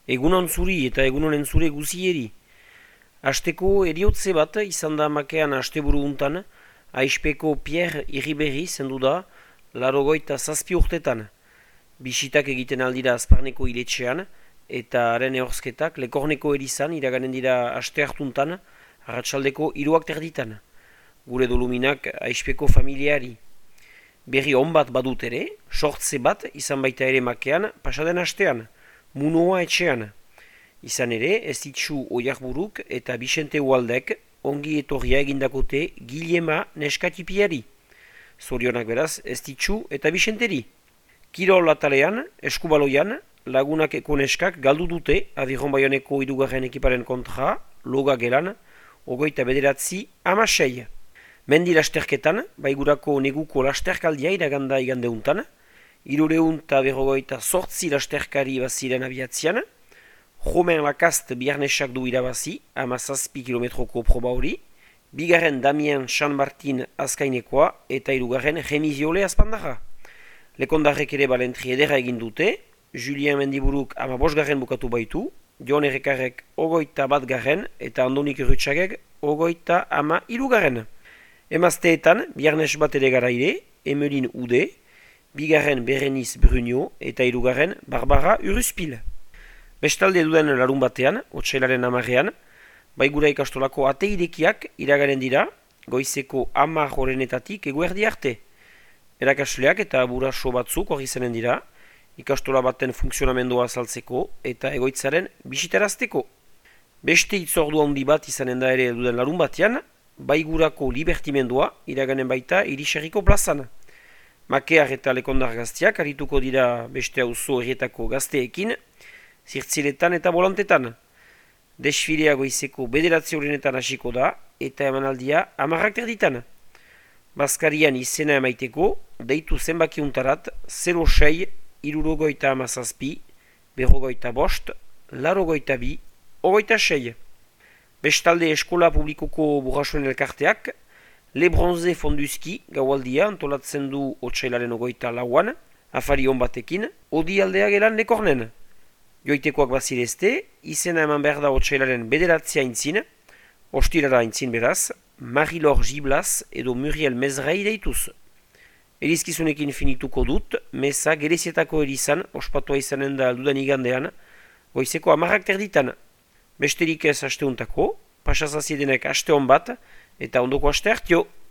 Egunon zuri eta egunonen zure guzieri. Asteko eriotze bat izan da makean asteburu untan, Aizpeko Pierre Iriberri zendu da, 87 urtetan. Bisitak egiten aldira Azparneko iletxean, eta haren ehorzketak Lekorneko erizan iraganen dira aste hartuntan, arratsaldeko 3:00 Gure doluminak Aizpeko familiari. Berri on bat badut ere, sortze bat izan baita ere makean pasaden astean, Munoa etxean. Izan ere, ez ditzu Oiarburuk eta Bixente Ualdek ongi etorria egindakote Gilema neskatipiari. Zorionak beraz, ez ditzu eta Bixenteri. Kirol atalean, eskubaloian, lagunak eko neskak galdu dute Abiron Baioneko 3. ekiparen kontra, loga gelan, 29-6. Mendi lasterketan, baigurako neguko lasterkaldia iraganda igandeuntan, 358 lasterkari baziren abiatzian, Romain Lacaste biarnesak du irabazi, 17 kilometroko proba hori, bigarren Damien San Martin azkainekoa eta 3. Remiziole azpandarra. Lekondarrek ere balentri edera egin dute, Julien Mendiburuk 15. bukatu baitu, Jon Errekarrek 21. eta Andonik Rutschagek 33. Emazteetan, biarnes bat ere garaire, Emelin Ude, bigarren Berenice Bruno eta 3. Barbara Uruzpil. Bestalde duden larun batean, otsailaren 10ean, baigura ikastolako ateidekiak iragaren dira, goizeko 10 horenetatik eguerdi arte. Erakasleak eta buraso batzuk hori zenen dira, ikastola baten funksionamendua azaltzeko eta egoitzaren bisitarazteko. Beste itzordu handi bat izanen da ere duden larun batean, baigurako libertimendua iraganen baita Iriserriko plazan. Makear eta Lekondar gazteak arituko dira beste auzo herrietako gazteekin, zirtziletan eta bolantetan. Desfilea goizeko 9 horenetan hasiko da eta emanaldia 10:00 Baskarian izena emaiteko, deitu zenbakiuntarat 06 67 55 82 26. Bestalde eskola publikoko burrasuen elkarteak, Le Bronze Fonduzki gaualdia antolatzen du otsailaren 24an, afari on batekin, odi aldea gelan Lekornen. Joitekoak bazirezte, izena eman behar da otsailaren 9 aintzin, ostirara aintzin beraz, Marie-Laure Giblas edo Muriel Mezrei deituz. Erizkizunekin finituko dut, meza gerezietako erizan, ospatua izanen da aldudan igandean, goizeko 10:00 Besterik ez asteuntako, pasazaziedenek aste hon bat, eta ondoko aste hartio.